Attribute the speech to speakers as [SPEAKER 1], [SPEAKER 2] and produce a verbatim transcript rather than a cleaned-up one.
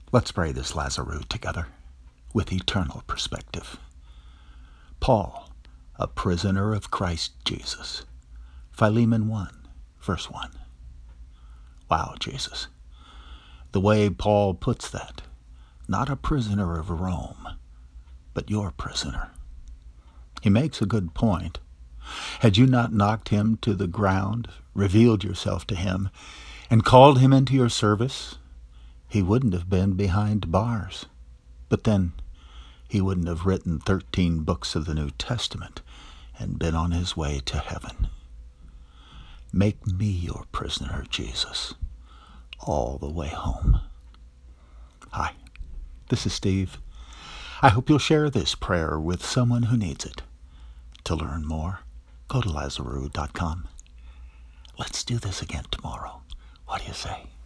[SPEAKER 1] Let's pray this Lazarus together with eternal perspective. Paul, a prisoner of Christ Jesus. Philemon one, verse one. Wow, Jesus. The way Paul puts that, not a prisoner of Rome, but your prisoner. He makes a good point. Had you not knocked him to the ground, revealed yourself to him, and called him into your service, he wouldn't have been behind bars. But then he wouldn't have written thirteen books of the New Testament and been on his way to heaven. Make me your prisoner, Jesus, all the way home. Hi, this is Steve. I hope you'll share this prayer with someone who needs it. To learn more, go to Lazarus dot com. Let's do this again tomorrow. What do you say?